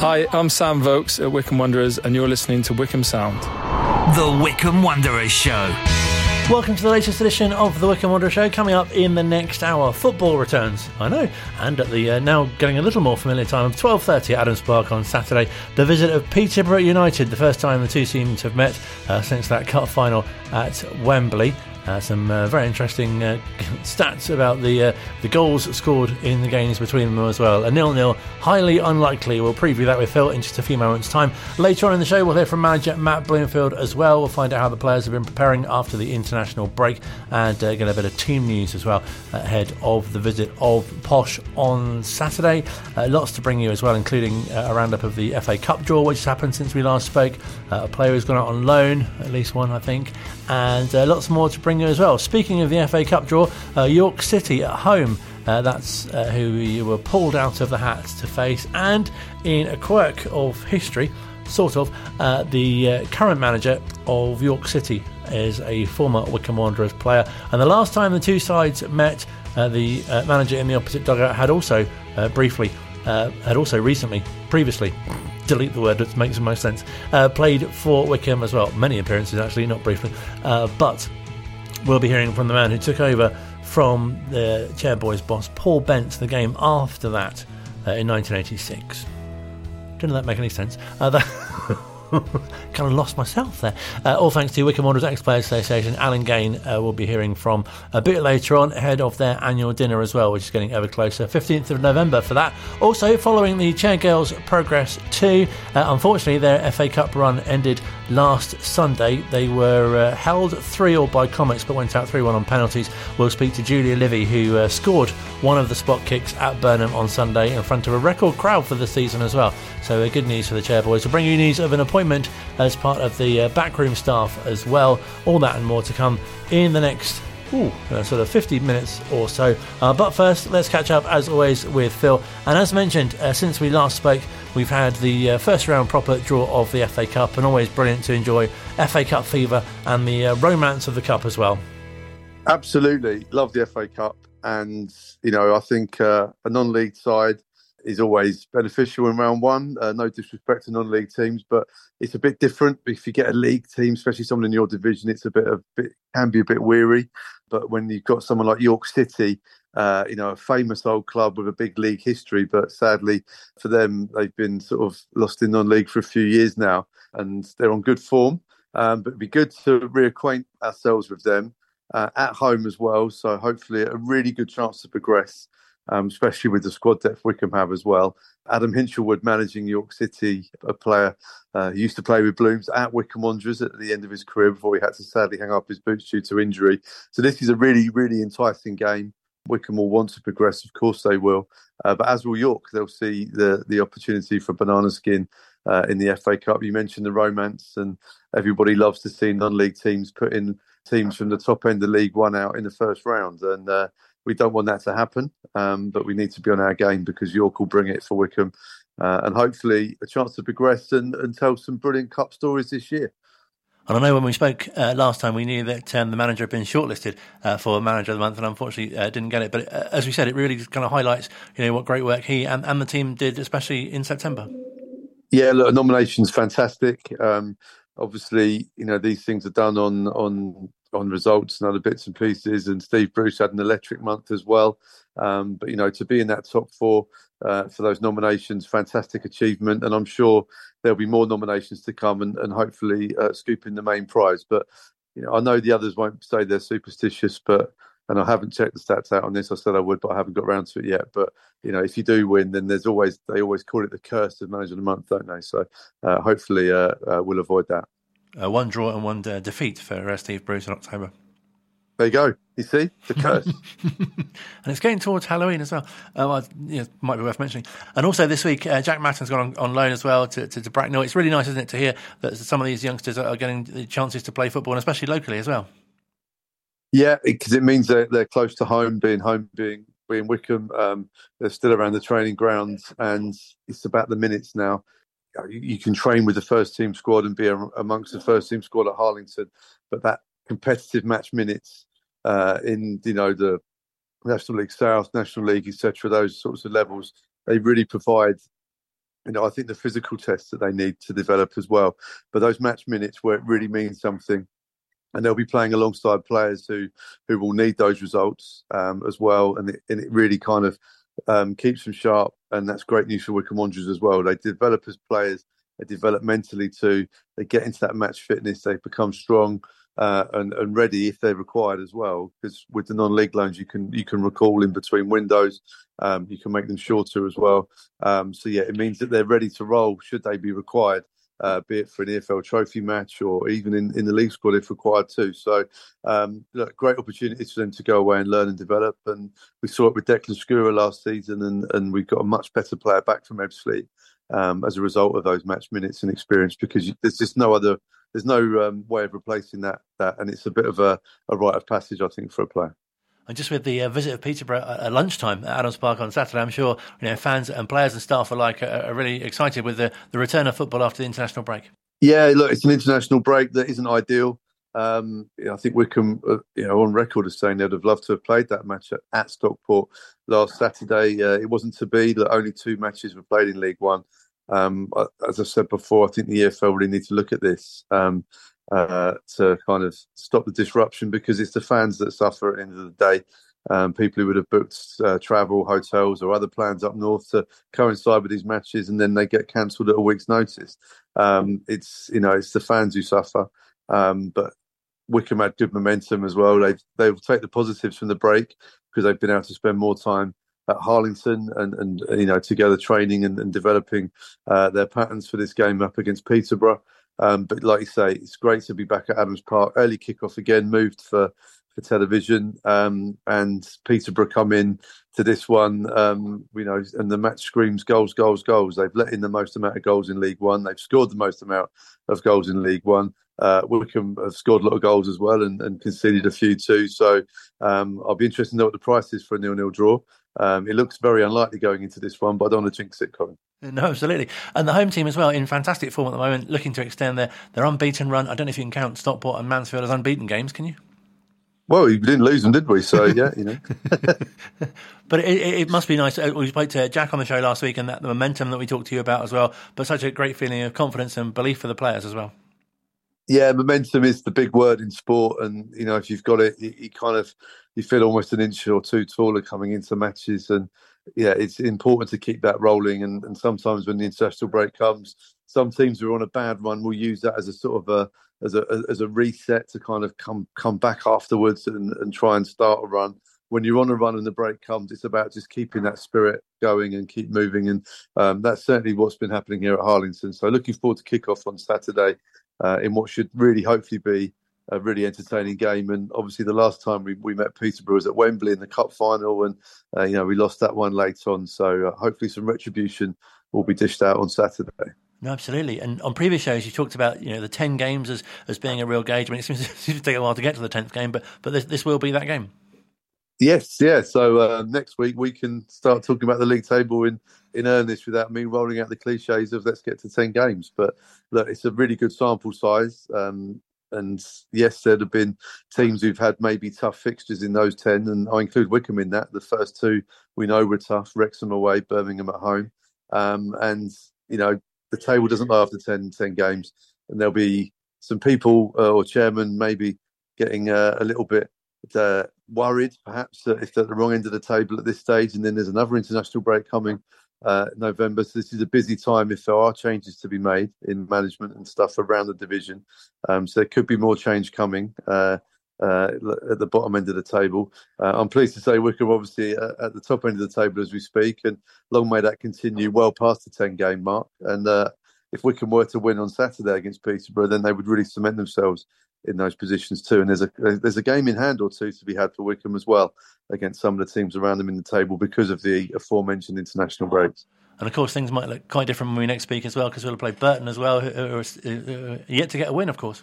Hi, I'm Sam Vokes at Wycombe Wanderers, and you're listening to Wycombe Sound. The Wycombe Wanderers Show. Welcome to the latest edition of the Wycombe Wanderers Show. Coming up in the next hour, football returns. I know. And at the now getting a little more familiar time of 12:30 at Adams Park on Saturday, the visit of Peterborough United, the first time the two teams have met since that cup final at Wembley. Some very interesting stats about the goals scored in the games between them as well. A 0-0, highly unlikely. We'll preview that with Phil in just a few moments' time. Later on in the show, we'll hear from manager Matt Bloomfield as well. We'll find out how the players have been preparing after the international break and get a bit of team news as well ahead of the visit of Posh on Saturday. Lots to bring you as well, including a roundup of the FA Cup draw, which has happened since we last spoke. A player who's gone out on loan, at least one, I think, and lots more to bring you as well. Speaking of the FA Cup draw, York City at home, that's who you were pulled out of the hat to face, and in a quirk of history, sort of, the current manager of York City is a former Wycombe Wanderers player, and the last time the two sides met, the manager in the opposite dugout had also previously, delete the word, that makes the most sense, played for Wycombe as well. Many appearances actually, not briefly, but we'll be hearing from the man who took over from the Chairboys boss, Paul Bent, the game after that in 1986. Didn't that make any sense? Kind of lost myself there. All thanks to Wycombe Wanderers Ex-Players Association. Alan Gain will be hearing from a bit later on, ahead of their annual dinner as well, which is getting ever closer. 15th of November for that. Also, following the Chair Girls Progress 2, unfortunately their FA Cup run ended last Sunday. They were held 3-3 by Comets, but went out 3-1 on penalties. We'll speak to Julia Livy, who scored one of the spot kicks at Burnham on Sunday in front of a record crowd for the season as well. So good news for the Chairboys. We'll bring you news of an appointment as part of the backroom staff as well. All that and more to come in the next sort of 50 minutes or so. But first, let's catch up as always with Phil. And as mentioned, since we last spoke, we've had the first round proper draw of the FA Cup, and always brilliant to enjoy FA Cup fever and the romance of the Cup as well. Absolutely. Love the FA Cup. And, I think a non-league side is always beneficial in round one. No disrespect to non-league teams, but it's a bit different. If you get a league team, especially someone in your division, it's can be a bit weary. But when you've got someone like York City, a famous old club with a big league history, but sadly for them, they've been sort of lost in non-league for a few years now, and they're on good form. But it'd be good to reacquaint ourselves with them at home as well. So hopefully a really good chance to progress. Especially with the squad depth Wycombe have as well. Adam Hinchelwood managing York City, a player who used to play with Blooms at Wycombe Wanderers at the end of his career before he had to sadly hang up his boots due to injury. So this is a really, really enticing game. Wycombe will want to progress, of course they will. But as will York, they'll see the opportunity for banana skin in the FA Cup. You mentioned the romance, and everybody loves to see non-league teams put in teams from the top end of League One out in the first round. And we don't want that to happen, but we need to be on our game because York will bring it for Wycombe, and hopefully a chance to progress and tell some brilliant cup stories this year. And I know when we spoke last time, we knew that the manager had been shortlisted for Manager of the Month, and unfortunately didn't get it. But as we said, it really kind of highlights what great work he and the team did, especially in September. Yeah, look, nomination's fantastic. Obviously, these things are done on results and other bits and pieces, and Steve Bruce had an electric month as well. But to be in that top four for those nominations, fantastic achievement, and I'm sure there'll be more nominations to come, and hopefully scooping the main prize. But I know the others won't say they're superstitious, and I haven't checked the stats out on this. I said I would, but I haven't got around to it yet. But if you do win, then they always call it the curse of Manager of the Month, don't they? So hopefully we'll avoid that. One draw and one defeat for Steve Bruce in October. There you go. You see? The curse. And it's getting towards Halloween as well. Might be worth mentioning. And also this week, Jack Matten's gone on loan as well to Bracknell. It's really nice, isn't it, to hear that some of these youngsters are getting the chances to play football, and especially locally as well. Yeah, because it means they're close to home, being Wycombe. They're still around the training grounds, and it's about the minutes now. You can train with the first team squad and be amongst the first team squad at Harlington, but that competitive match minutes in the National League South, National League, etc., those sorts of levels, they really provide I think the physical tests that they need to develop as well. But those match minutes where it really means something, and they'll be playing alongside players who will need those results as well, and it really kind of keeps them sharp, and that's great news for Wycombe Wanderers as well. They develop as players, they develop mentally too. They get into that match fitness, they become strong and ready if they're required as well. Because with the non-league loans, you can recall in between windows, you can make them shorter as well. So yeah, it means that they're ready to roll should they be required. Be it for an EFL trophy match or even in the league squad if required too. So, look, great opportunities for them to go away and learn and develop. And we saw it with Declan Skura last season, and we got a much better player back from Ebbsfleet as a result of those match minutes and experience, because there's just no way of replacing that. And it's a bit of a rite of passage, I think, for a player. And just with the visit of Peterborough at lunchtime at Adams Park on Saturday, I'm sure fans and players and staff alike are really excited with the return of football after the international break. Yeah, look, it's an international break that isn't ideal. I think Wycombe, on record as saying they'd have loved to have played that match at Stockport last Saturday. It wasn't to be. That only 2 matches were played in League One. As I said before, I think the EFL really need to look at this. To kind of stop the disruption, because it's the fans that suffer at the end of the day. People who would have booked travel, hotels or other plans up north to coincide with these matches, and then they get cancelled at a week's notice. It's the fans who suffer. But Wycombe had good momentum as well. They'll take the positives from the break, because they've been able to spend more time at Harlington and together training and developing their patterns for this game up against Peterborough. But like you say, it's great to be back at Adams Park. Early kickoff again, moved for television, and Peterborough come in to this one, and the match screams goals, goals, goals. They've let in the most amount of goals in League One. They've scored the most amount of goals in League One. Wycombe have scored a lot of goals as well and conceded a few too. So I'll be interested to know what the price is for a 0-0 draw. It looks very unlikely going into this one, but I don't want to jinx it, Colin. No, absolutely. And the home team as well, in fantastic form at the moment, looking to extend their unbeaten run. I don't know if you can count Stockport and Mansfield as unbeaten games, can you? Well, we didn't lose them, did we? So, yeah, But it must be nice. We spoke to Jack on the show last week, and the momentum that we talked to you about as well, but such a great feeling of confidence and belief for the players as well. Yeah, momentum is the big word in sport, and if you've got it, you feel almost an inch or two taller coming into matches, and yeah, it's important to keep that rolling. And sometimes when the international break comes, some teams who are on a bad run will use that as a sort of as a reset to kind of come back afterwards and try and start a run. When you're on a run and the break comes, it's about just keeping that spirit going and keep moving, and that's certainly what's been happening here at Harlington. So looking forward to kick-off on Saturday in what should really hopefully be a really entertaining game. And obviously the last time we met Peterborough was at Wembley in the cup final, and we lost that one late on. So hopefully some retribution will be dished out on Saturday. No, absolutely. And on previous shows, you talked about the 10 games as being a real gauge. I mean, it seems to take a while to get to the 10th game, but this will be that game. Yes, yeah. So next week we can start talking about the league table in earnest without me rolling out the cliches of let's get to 10 games. But look, it's a really good sample size. And yes, there'd have been teams who've had maybe tough fixtures in those 10, and I include Wycombe in that. The first 2 we know were tough: Wrexham away, Birmingham at home. And the table doesn't lie after 10 games, and there'll be some people or chairman maybe getting a little bit worried, perhaps, if they're at the wrong end of the table at this stage. And then there's another international break coming November. So this is a busy time if there are changes to be made in management and stuff around the division. So there could be more change coming at the bottom end of the table. I'm pleased to say Wycombe obviously at the top end of the table as we speak, and long may that continue well past the 10-game mark. And if Wycombe were to win on Saturday against Peterborough, then they would really cement themselves in those positions too. And there's a game in hand or two to be had for Wycombe as well against some of the teams around them in the table because of the aforementioned international breaks. And of course, things might look quite different when we next speak as well, because we'll play Burton as well, who are yet to get a win, of course.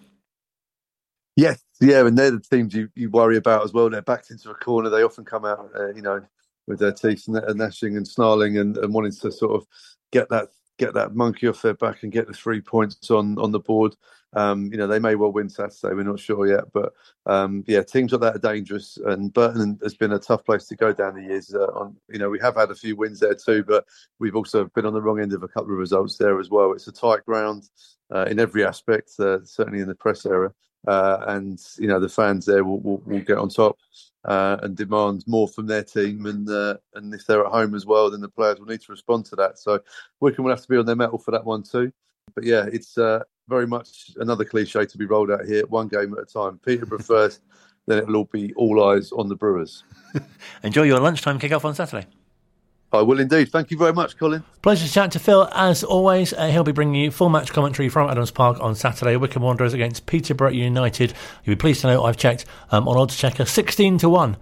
Yes, yeah, and they're the teams you worry about as well. They're backed into a corner. They often come out, with their teeth gnashing and snarling and wanting to sort of get that get that monkey off their back and get the 3 points on the board. They may well win Saturday. We're not sure yet, but teams like that are dangerous. And Burton has been a tough place to go down the years. We have had a few wins there too, but we've also been on the wrong end of a couple of results there as well. It's a tight ground in every aspect, certainly in the press area. The fans there will get on top and demand more from their team, and if they're at home as well, then the players will need to respond to that. So Wycombe will have to be on their mettle for that one too. But it's very much another cliche to be rolled out here, one game at a time. Peterborough first, then it'll all be all eyes on the Brewers. Enjoy your lunchtime kick-off on Saturday. I will indeed. Thank you very much, Colin. Pleasure to chat to Phil, as always. He'll be bringing you full match commentary from Adams Park on Saturday. Wycombe Wanderers against Peterborough United. You'll be pleased to know I've checked on Odds Checker 16-1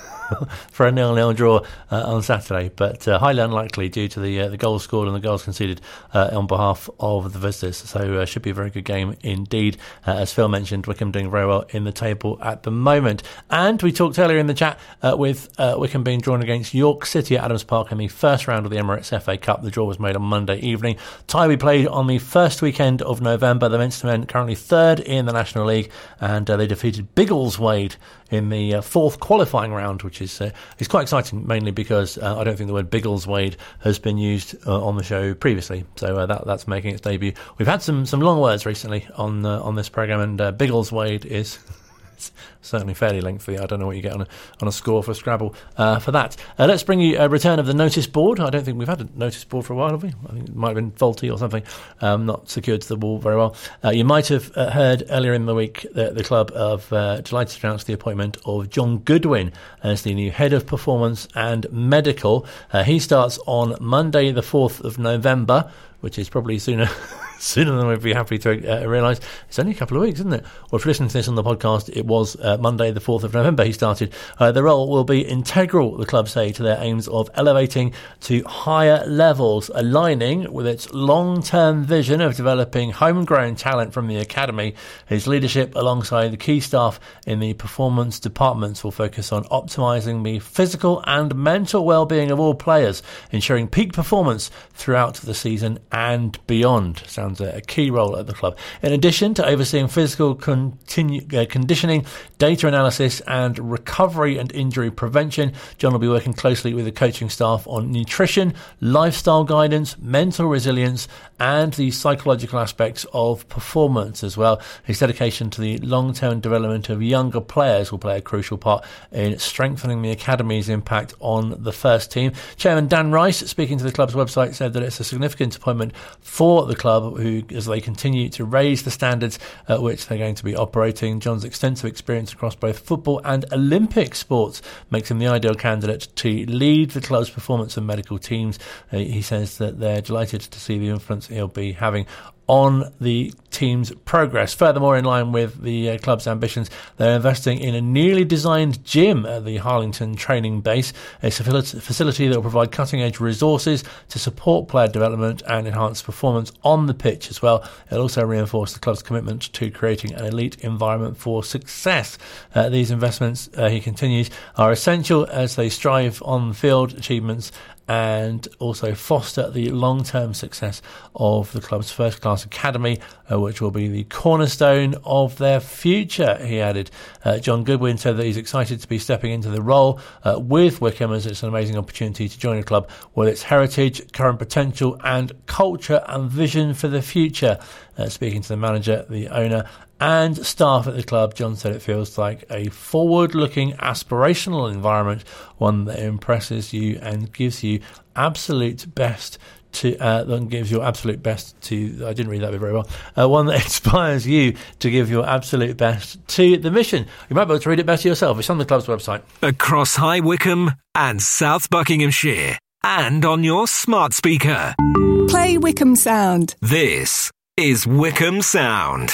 for a 0-0 draw on Saturday, but highly unlikely due to the goals scored and the goals conceded on behalf of the visitors. So should be a very good game indeed. As Phil mentioned, Wycombe doing very well in the table at the moment. And we talked earlier in the chat with Wycombe being drawn against York City at Adams Park in the first round of the Emirates FA Cup. The draw was made on Monday evening. Tie we played on the first weekend of November. The Minster men currently third in the National League, and they defeated Biggleswade in the fourth qualifying round, which is quite exciting, mainly because I don't think the word Biggleswade has been used on the show previously. So that's making its debut. We've had some long words recently on this programme, and Biggleswade is certainly fairly lengthy. I don't know what you get on a score for Scrabble for that. Let's bring you a return of the notice board. I don't think we've had a notice board for a while, have we? I think it might have been faulty or something, not secured to the wall very well. You might have heard earlier in the week that the club have delighted to announce the appointment of John Goodwin as the new head of performance and medical. He starts on Monday the 4th of November, which is probably sooner than we'd be happy to realise. It's only a couple of weeks, isn't it? Well, if you're listening to this on the podcast, it was Monday the 4th of November he started. The role will be integral, the club say, to their aims of elevating to higher levels, aligning with its long-term vision of developing homegrown talent from the academy. His leadership alongside the key staff in the performance departments will focus on optimising the physical and mental well-being of all players, ensuring peak performance throughout the season and beyond. Sounds a key role at the club. In addition to overseeing physical conditioning, data analysis and recovery and injury prevention, John will be working closely with the coaching staff on nutrition, lifestyle guidance, mental resilience and the psychological aspects of performance as well. His dedication to the long-term development of younger players will play a crucial part in strengthening the academy's impact on the first team. Chairman Dan Rice, speaking to the club's website, said that it's a significant appointment for the club as they continue to raise the standards at which they're going to be operating. John's extensive experience across both football and Olympic sports makes him the ideal candidate to lead the club's performance and medical teams. He says that they're delighted to see the influence he'll be having on the team's progress. Furthermore, in line with the club's ambitions, they're investing in a newly designed gym at the Harlington training base, a facility that will provide cutting-edge resources to support player development and enhance performance on the pitch as well. It'll also reinforce the club's commitment to creating an elite environment for success. These investments, he continues, are essential as they strive on field achievements and also foster the long-term success of the club's first-class academy, which will be the cornerstone of their future, he added. John Goodwin said that he's excited to be stepping into the role with Wycombe, as it's an amazing opportunity to join a club with its heritage, current potential and culture and vision for the future. Speaking to the manager, the owner and staff at the club, John said it feels like a forward-looking, aspirational environment, one that impresses you and gives you absolute best to gives your absolute best to. I didn't read that bit very well. One that inspires you to give your absolute best to the mission. You might be able to read it better yourself. It's on the club's website. Across High Wycombe and South Buckinghamshire, and on your smart speaker. Play Wycombe Sound. This is Wycombe Sound.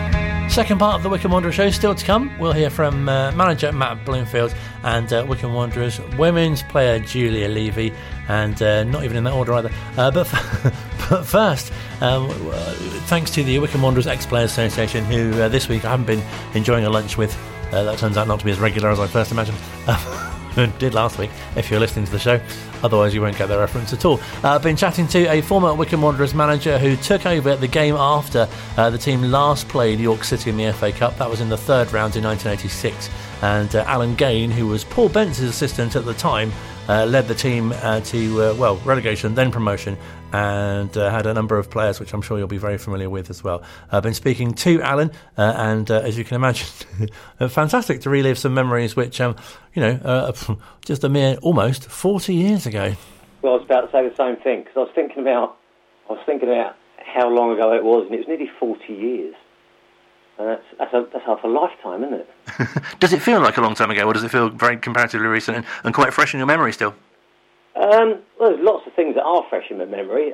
Second part of the Wycombe Wanderers show still to come. We'll hear from manager Matt Bloomfield and Wycombe Wanderers women's player Julia Levy, and not even in that order either. But first, thanks to the Wycombe Wanderers Ex-Players Association, who this week I haven't been enjoying a lunch with. That turns out not to be as regular as I first imagined. did last week, if you're listening to the show. Otherwise, you won't get the reference at all. Been chatting to a former Wycombe Wanderers manager who took over the game after the team last played York City in the FA Cup. That was in the third round in 1986. And Alan Gain, who was Paul Bentz's assistant at the time, led the team to relegation, then promotion, and had a number of players which I'm sure you'll be very familiar with as well. I've been speaking to Alan, and as you can imagine, fantastic to relive some memories which, just a mere almost 40 years ago. Well, I was about to say the same thing, because I was thinking about how long ago it was, and it was nearly 40 years. And that's half a lifetime, isn't it? Does it feel like a long time ago, or does it feel very comparatively recent and quite fresh in your memory still? Well, there's lots of things that are fresh in my memory,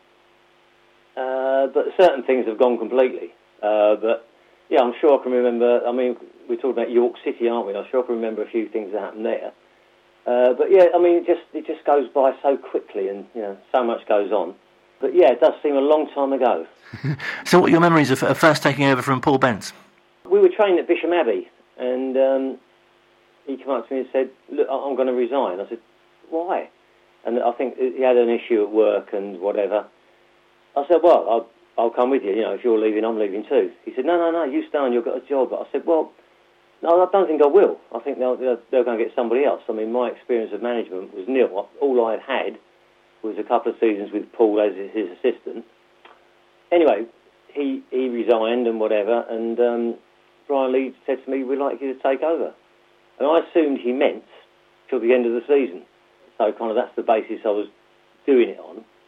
but certain things have gone completely. But yeah, I'm sure I can remember. I mean, we're talking about York City, aren't we? I'm sure I can remember a few things that happened there. But yeah, I mean, it just goes by so quickly, and so much goes on. But yeah, it does seem a long time ago. So what are your memories of first taking over from Paul Bentz? We were trained at Bisham Abbey, and he came up to me and said, "Look, I'm going to resign." I said, "Why?" And I think he had an issue at work and whatever. I said, "Well, I'll come with you. If you're leaving, I'm leaving too." He said, "No, you stay on. You've got a job." But I said, "Well, no, I don't think I will. I think they're going to get somebody else." I mean, my experience of management was nil. All I had was a couple of seasons with Paul as his assistant. Anyway, he resigned and whatever, and Brian Lee said to me, "We'd like you to take over." And I assumed he meant till the end of the season. So kind of that's the basis I was doing it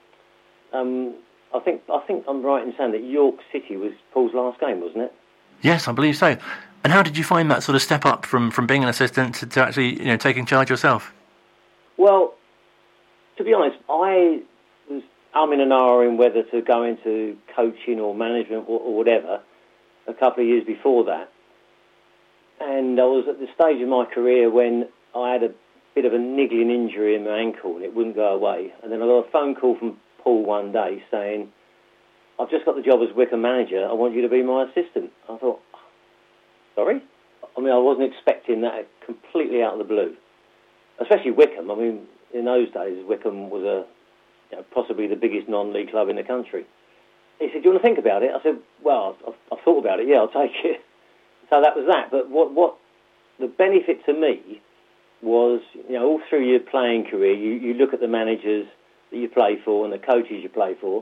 on. I think I'm right in saying that York City was Paul's last game, wasn't it? Yes, I believe so. And how did you find that sort of step up from being an assistant to actually taking charge yourself? Well, to be honest, I was umming and ahhing whether to go into coaching or management or whatever a couple of years before that. And I was at the stage of my career when I had a bit of a niggling injury in my ankle and it wouldn't go away. And then I got a phone call from Paul one day saying, "I've just got the job as Wycombe manager. I want you to be my assistant." I thought, sorry? I mean, I wasn't expecting that completely out of the blue. Especially Wycombe. I mean, in those days, Wycombe was possibly the biggest non-league club in the country. He said, "Do you want to think about it?" I said, "Well, I've thought about it. Yeah, I'll take it." So that was that. But what the benefit to me was, all through your playing career, you look at the managers that you play for and the coaches you play for,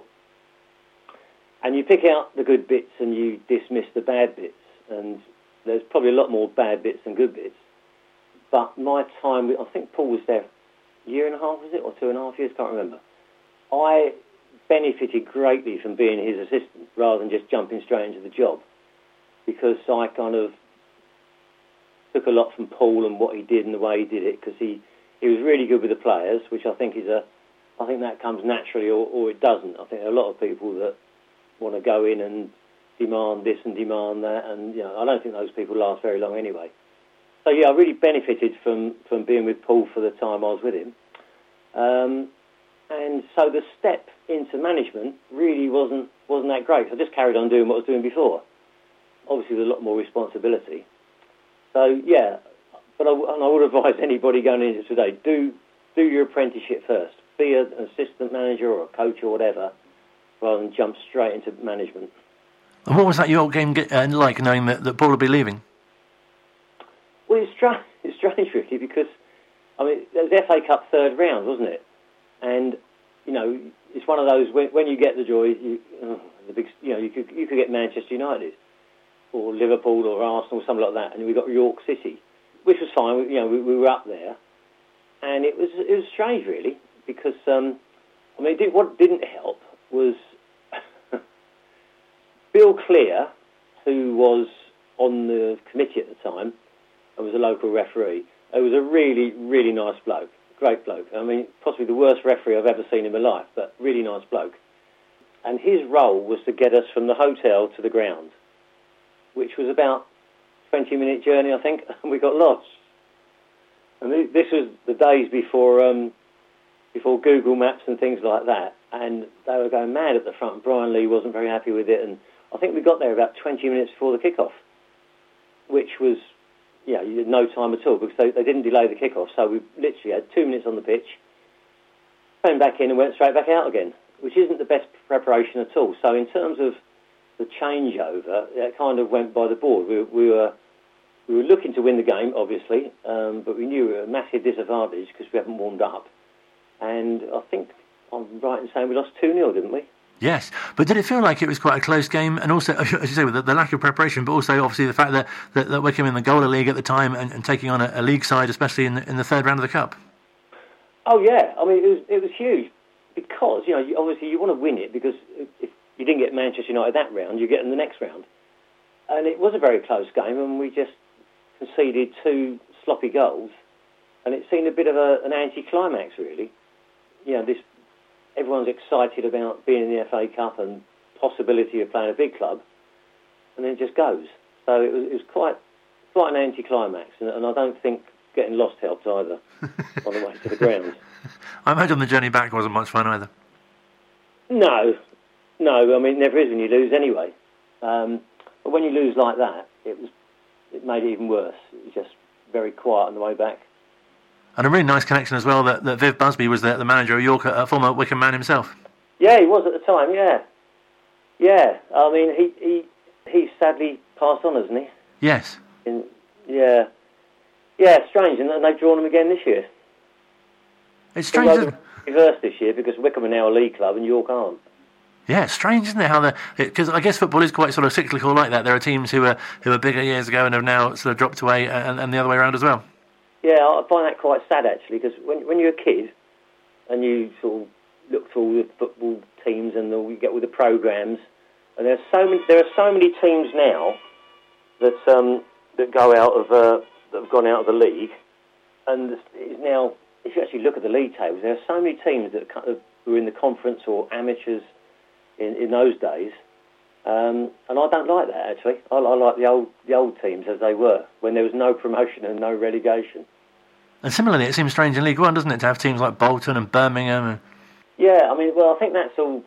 and you pick out the good bits and you dismiss the bad bits. And there's probably a lot more bad bits than good bits. But my time, I think Paul was there a year and a half, was it? Or 2.5 years, can't remember. I benefited greatly from being his assistant rather than just jumping straight into the job, because I kind of took a lot from Paul and what he did and the way he did it, because he was really good with the players, which I think I think that comes naturally or it doesn't. I think there are a lot of people that want to go in and demand this and demand that, and I don't think those people last very long anyway. So yeah, I really benefited from being with Paul for the time I was with him. And so the step into management really wasn't that great. I just carried on doing what I was doing before. Obviously, with a lot more responsibility. So yeah, but I would advise anybody going into it today, do your apprenticeship first. Be an assistant manager or a coach or whatever, rather than jump straight into management. And what was that York game like, knowing that Paul would be leaving? Well, it's strange really, because I mean, it was FA Cup third round, wasn't it? And it's one of those when you get the joy, you could get Manchester United or Liverpool or Arsenal, something like that, and we got York City, which was fine. We were up there, and it was strange really, because what didn't help was Bill Clear, who was on the committee at the time and was a local referee. He was a really, really nice bloke. Great bloke. I mean, possibly the worst referee I've ever seen in my life, but really nice bloke. And his role was to get us from the hotel to the ground, which was about a 20-minute journey, I think, and we got lost. And this was the days before Google Maps and things like that, and they were going mad at the front. Brian Lee wasn't very happy with it, and I think we got there about 20 minutes before the kickoff, which was you had no time at all because they didn't delay the kick-off. So we literally had 2 minutes on the pitch, came back in and went straight back out again, which isn't the best preparation at all. So in terms of the changeover, it kind of went by the board. We were looking to win the game, obviously, but we knew we were at a massive disadvantage because we haven't warmed up. And I think I'm right in saying we lost 2-0, didn't we? Yes, but did it feel like it was quite a close game? And also, as you say, with the lack of preparation, but also obviously the fact that Wycombe in the Gola League at the time and taking on a league side, especially in the third round of the Cup. Oh yeah, I mean it was huge because obviously you want to win it because if you didn't get Manchester United that round, you get in the next round, and it was a very close game, and we just conceded 2 sloppy goals, and it seemed a bit of an anti-climax really. Everyone's excited about being in the FA Cup and possibility of playing a big club, and then it just goes. So it was quite an anti-climax, and I don't think getting lost helped either on the way to the ground. I imagine the journey back wasn't much fun either. No, I mean it never is when you lose anyway. But when you lose like that, it made it even worse. It was just very quiet on the way back. And a really nice connection as well that Viv Busby was the manager of York, a former Wycombe man himself. Yeah, he was at the time, yeah. I mean, he sadly passed on, hasn't he? Yes. Yeah, strange, and they've drawn him again this year. It's strange, isn't it? Reverse this year because Wycombe are now a league club and York aren't. Yeah, it's strange, isn't it? Because I guess football is quite sort of cyclical like that. There are teams who were bigger years ago and have now sort of dropped away, and the other way around as well. Yeah, I find that quite sad actually, because when you're a kid and you sort of look through all the football teams and you get all the programmes, and there are so many teams now that go out of that have gone out of the league, and it's now if you actually look at the league tables, there are so many teams that kind of were in the conference or amateurs in those days, and I don't like that actually. I like the old teams as they were when there was no promotion and no relegation. And similarly, it seems strange in League One, doesn't it, to have teams like Bolton and Birmingham? Yeah, I mean, well, I think that's all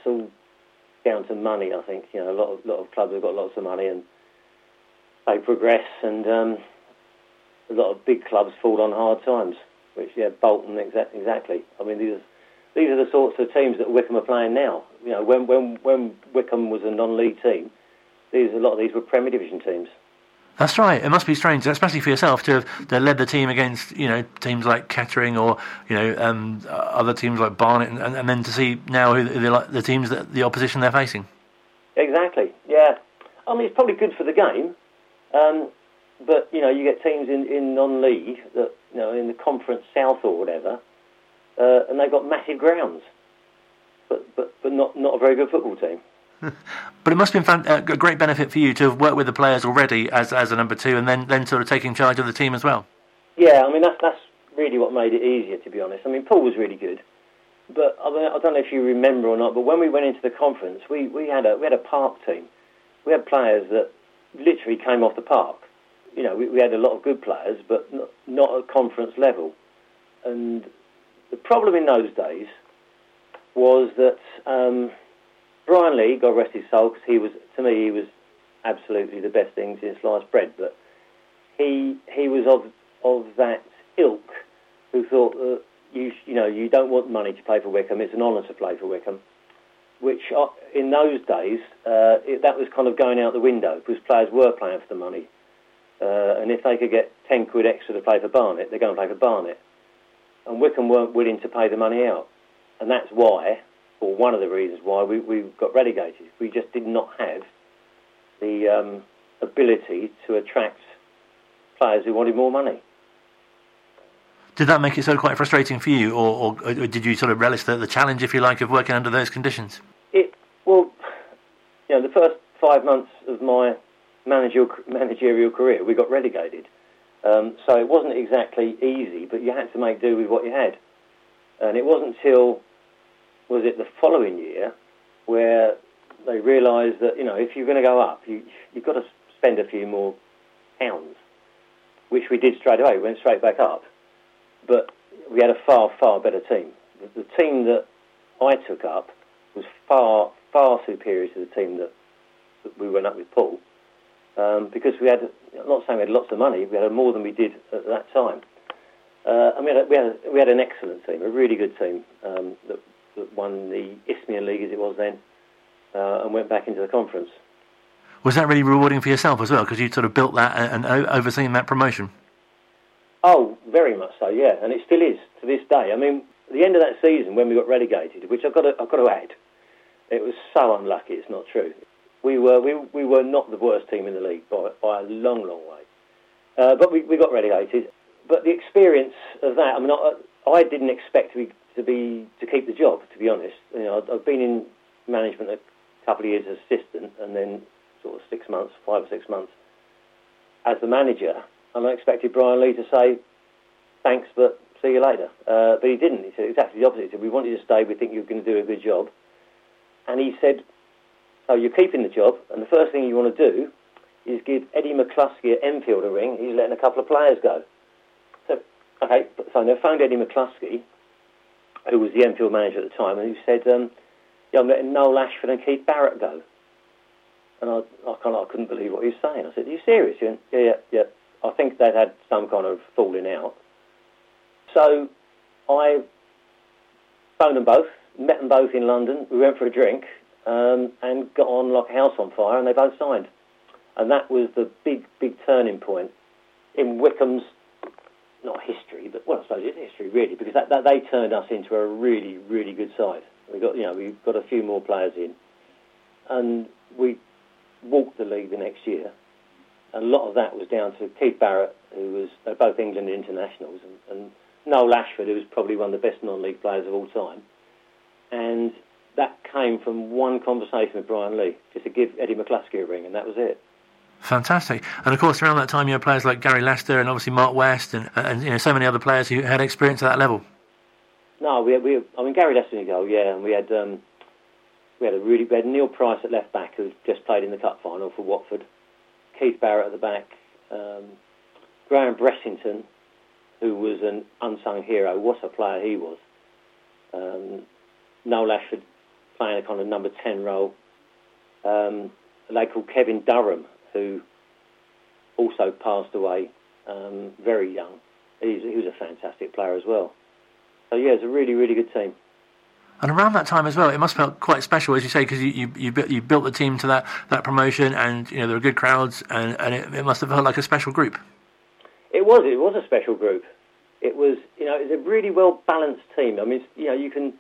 down to money. I think a lot of clubs have got lots of money and they progress, and a lot of big clubs fall on hard times. Which Bolton exactly. I mean, these are the sorts of teams that Wycombe are playing now. When Wycombe was a non-league team, a lot of these were Premier Division teams. That's right. It must be strange, especially for yourself, to have led the team against teams like Kettering or other teams like Barnet, and then to see now who the teams that the opposition they're facing. Exactly. Yeah. I mean, it's probably good for the game, but you get teams in non-league that in the Conference South or whatever, and they've got massive grounds, but not a very good football team. But it must have been a great benefit for you to have worked with the players already as a number 2, and then sort of taking charge of the team as well. Yeah, I mean that's really what made it easier, to be honest. I mean, Paul was really good, but I don't know if you remember or not. But when we went into the conference, we had a park team. We had players that literally came off the park. We had a lot of good players, but not at conference level. And the problem in those days was that. Brian Lee, God rest his soul, because he was absolutely the best thing since sliced bread. But he was of that ilk who thought that you don't want money to play for Wycombe. It's an honour to play for Wycombe, which in those days that was kind of going out the window because players were playing for the money, and if they could get 10 quid extra to play for Barnet, they're going to play for Barnet, and Wycombe weren't willing to pay the money out, and that's why. Or one of the reasons why we got relegated. We just did not have the ability to attract players who wanted more money. Did that make it sort of quite frustrating for you, or did you sort of relish the challenge, if you like, of working under those conditions? The first 5 months of my managerial career, we got relegated. So it wasn't exactly easy, but you had to make do with what you had. And it wasn't till... was it the following year where they realised that, if you're going to go up, you've got to spend a few more pounds, which we did straight away. We went straight back up. But we had a far, far better team. The team that I took up was far, far superior to the team that we went up with Paul. because we had, I'm not saying we had lots of money, we had more than we did at that time. And we had an excellent team, a really good team that won the Isthmian League as it was then, and went back into the conference. Was that really rewarding for yourself as well, because you sort of built that and overseen that promotion? Oh, very much so, yeah, and it still is to this day. I mean, at the end of that season when we got relegated, which I've got to add, it was so unlucky. It's not true. We were not the worst team in the league by a long, long way, but we got relegated. But the experience of that, I mean, I didn't expect to keep the job. To be honest, you know, I've been in management a couple of years as assistant, and then sort of 5 or 6 months as the manager. And I expected Brian Lee to say, thanks, but see you later. But he didn't. He said exactly the opposite. He said, we want you to stay. We think you're going to do a good job. And he said, so you're keeping the job, and the first thing you want to do is give Eddie McCluskey at Enfield a ring. He's letting a couple of players go. So, okay, so they phoned Eddie McCluskey, who was the Enfield manager at the time, and he said, yeah, I'm letting Noel Ashford and Keith Barrett go. And I couldn't believe what he was saying. I said, are you serious? He went, yeah. I think they'd had some kind of falling out. So I phoned them both, met them both in London. We went for a drink and got on like a house on fire, and they both signed. And that was the big, big turning point in Wycombe's, not history, but, well, I suppose it's history really, because that they turned us into a really, really good side. We got a few more players in, and we walked the league the next year. And a lot of that was down to Keith Barrett, they're both England internationals, and Noel Ashford, who was probably one of the best non-league players of all time. And that came from one conversation with Brian Lee, just to give Eddie McCluskey a ring, and that was it. Fantastic. And of course, around that time, you had players like Gary Lester and obviously Mark West, and you know, so many other players who had experience at that level. No, Gary Lester in goal, yeah, and we had Neil Price at left back, who just played in the cup final for Watford. Keith Barrett at the back, Graham Bressington, who was an unsung hero. What a player he was. Noel Ashford playing a kind of number 10 role. A lad called Kevin Durham, who also passed away very young. He was a fantastic player as well. So yeah, it's a really, really good team. And around that time as well, it must have felt quite special, as you say, because you built the team to that promotion, and you know there were good crowds, and it must have felt like a special group. It was a special group. It was it's a really well balanced team. I mean, you can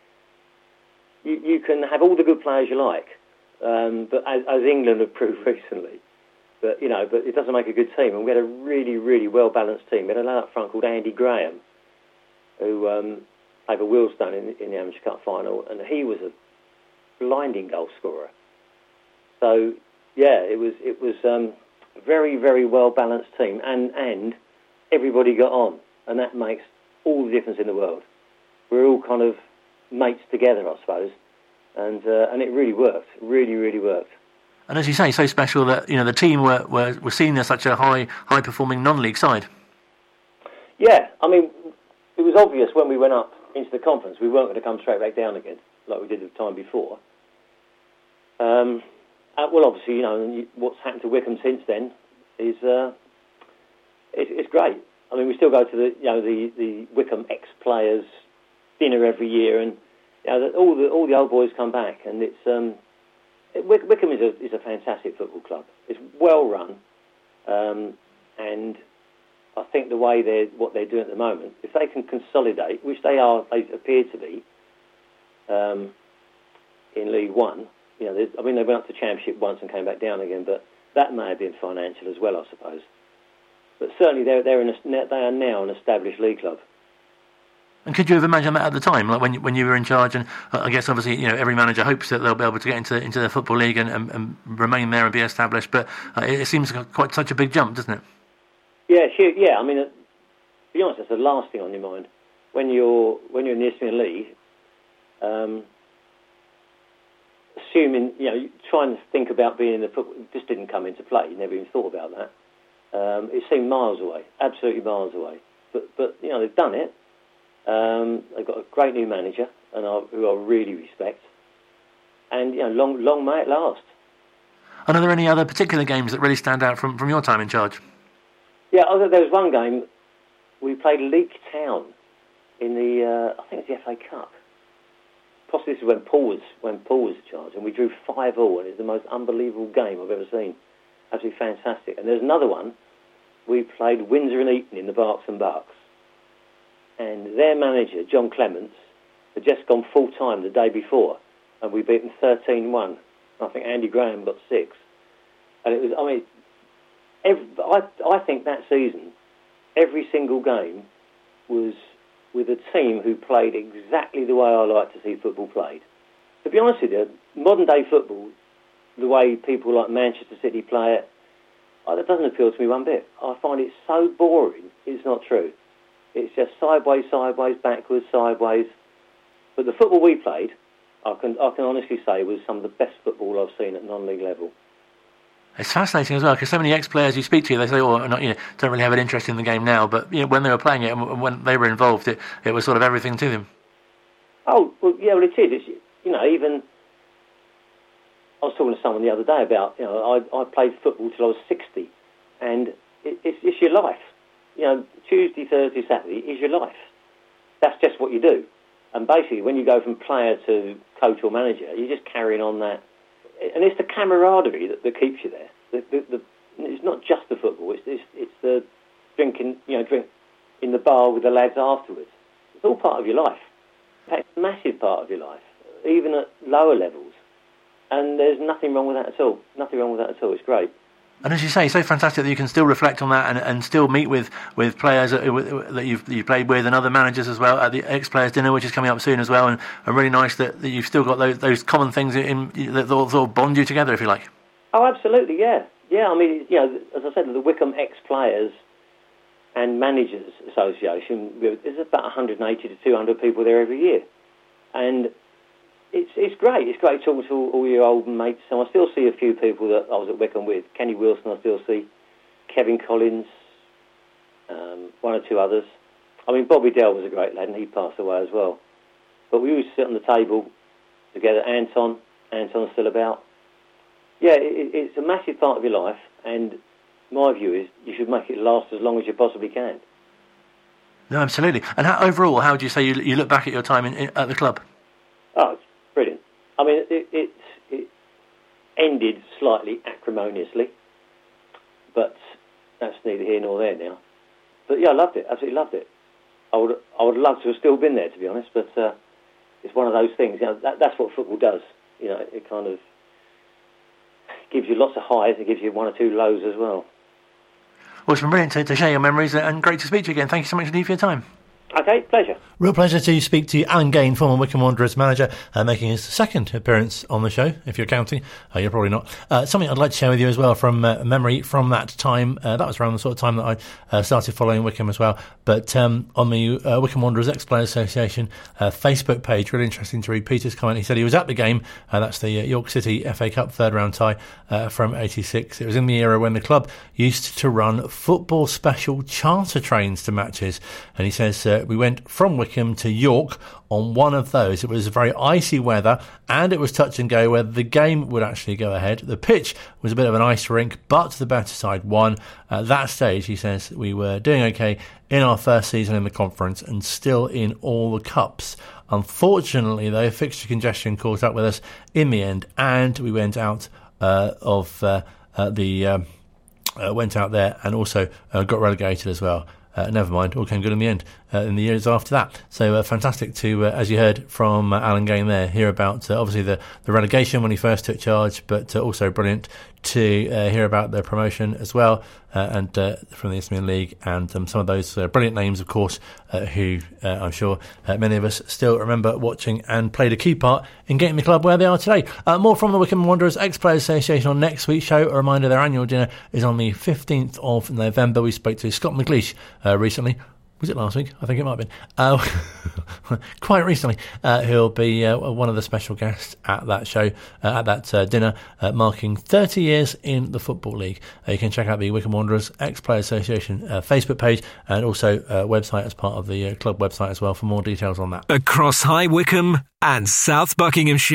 have all the good players you like, but as England have proved recently, but it doesn't make a good team. And we had a really, really well balanced team. We had a lad up front called Andy Graham, who played for Wealdstone in the Amateur Cup final, and he was a blinding goal scorer. So yeah, it was a very, very well balanced team, and everybody got on, and that makes all the difference in the world. We're all kind of mates together, I suppose, and it really worked. Really, really worked. And as you say, so special that the team were seen as such a high performing non-league side. Yeah, I mean, it was obvious when we went up into the conference we weren't going to come straight back down again like we did the time before. Well, obviously, what's happened to Wycombe since then is it's great. I mean, we still go to the Wycombe ex-players dinner every year, and all the old boys come back, and it's Wycombe is a fantastic football club. It's well run, and I think the way what they're doing at the moment, if they can consolidate, which they appear to be in League One. They went up to Championship once and came back down again, but that may have been financial as well, I suppose. But certainly they are now an established league club. And could you have imagined that at the time, like when you were in charge? And I guess obviously every manager hopes that they'll be able to get into the football league and remain there and be established. But it seems quite such a big jump, doesn't it? Yeah, sure. Yeah, I mean, to be honest, that's the last thing on your mind when you're in the Isthmian League. Assuming trying to think about being in the football just didn't come into play. You never even thought about that. It seemed miles away, absolutely miles away. But they've done it. They've got a great new manager, who I really respect. And long may it last. And are there any other particular games that really stand out from your time in charge? Yeah, there was one game we played Leek Town in the I think it's the FA Cup. Possibly this is when Paul was in charge, and we drew 5-5, and it's the most unbelievable game I've ever seen. Absolutely fantastic. And there's another one. We played Windsor and Eton in the Berks and Bucks, and their manager John Clements had just gone full time the day before, and we beat them 13-1. I think Andy Graham got 6, and it was. I mean, I think that season, every single game was with a team who played exactly the way I like to see football played. To be honest with you, modern day football, the way people like Manchester City play it, that doesn't appeal to me one bit. I find it so boring, it's not true. It's just sideways, backwards, sideways. But the football we played, I can honestly say, was some of the best football I've seen at non-league level. It's fascinating as well, because so many ex-players you speak to, they say, don't really have an interest in the game now, but when they were playing it and when they were involved, it was sort of everything to them. Oh, well, yeah, well, it is. It's, even... I was talking to someone the other day about, I played football till I was 60, and it's your life. Tuesday, Thursday, Saturday is your life. That's just what you do. And basically, when you go from player to coach or manager, you're just carrying on that. And it's the camaraderie that keeps you there. It's not just the football. It's the drinking, drink in the bar with the lads afterwards. It's all part of your life. In fact, it's a massive part of your life, even at lower levels. And there's nothing wrong with that at all. Nothing wrong with that at all. It's great. And as you say, it's so fantastic that you can still reflect on that and still meet with players that you've played with and other managers as well at the ex-players dinner, which is coming up soon as well. And really nice that you've still got those common things that sort of bond you together, if you like. Oh, absolutely, yeah. Yeah, I mean, as I said, the Wycombe ex-players and managers association, there's about 180 to 200 people there every year. And it's great. It's great talking to all your old mates. And I still see a few people that I was at Wycombe with. Kenny Wilson, I still see. Kevin Collins, one or two others. I mean, Bobby Dell was a great lad, and he passed away as well. But we used to sit on the table together. Anton's still about. Yeah, it's a massive part of your life, and my view is you should make it last as long as you possibly can. No, absolutely. And overall, how would you say you look back at your time at the club? Oh, it's brilliant. I mean, it ended slightly acrimoniously, but that's neither here nor there now. But yeah, I loved it. Absolutely loved it. I would love to have still been there, to be honest. But it's one of those things. That's what football does. It kind of gives you lots of highs. It gives you one or two lows as well. Well, it's been brilliant to share your memories, and great to speak to you again. Thank you so much indeed for your time. Okay, pleasure. Real pleasure to speak to Alan Gain, former Wycombe Wanderers manager, making his second appearance on the show, if you're counting. You're probably not. Something I'd like to share with you as well from memory from that time. That was around the sort of time that I started following Wycombe as well. But on the Wycombe Wanderers Ex-Players Association Facebook page, really interesting to read Peter's comment. He said he was at the game. That's the York City FA Cup third round tie from '86. It was in the era when the club used to run football special charter trains to matches. And he says, we went from Wycombe to York on one of those. It was very icy weather and it was touch and go whether the game would actually go ahead. The pitch was a bit of an ice rink, but the better side won. At that stage, he says, we were doing okay in our first season in the conference and still in all the cups. Unfortunately, though, fixture congestion caught up with us in the end, and we went out went out there and also got relegated as well. Never mind, all came good in the end in the years after that. So fantastic to, as you heard from Alan Gain there, hear about obviously the relegation when he first took charge, but also brilliant to hear about the promotion as well, and from the Isthmian League, and some of those brilliant names, of course, who I'm sure many of us still remember watching and played a key part in getting the club where they are today. More from the Wycombe Wanderers Ex-Players Association on next week's show. A reminder, their annual dinner is on the 15th of November. We spoke to Scott McLeish recently. Was it last week? I think it might have been. Quite recently. He'll be one of the special guests at that show, at that dinner, marking 30 years in the Football League. You can check out the Wycombe Wanderers Ex-Players Association Facebook page, and also website as part of the club website as well for more details on that. Across High Wycombe and South Buckinghamshire,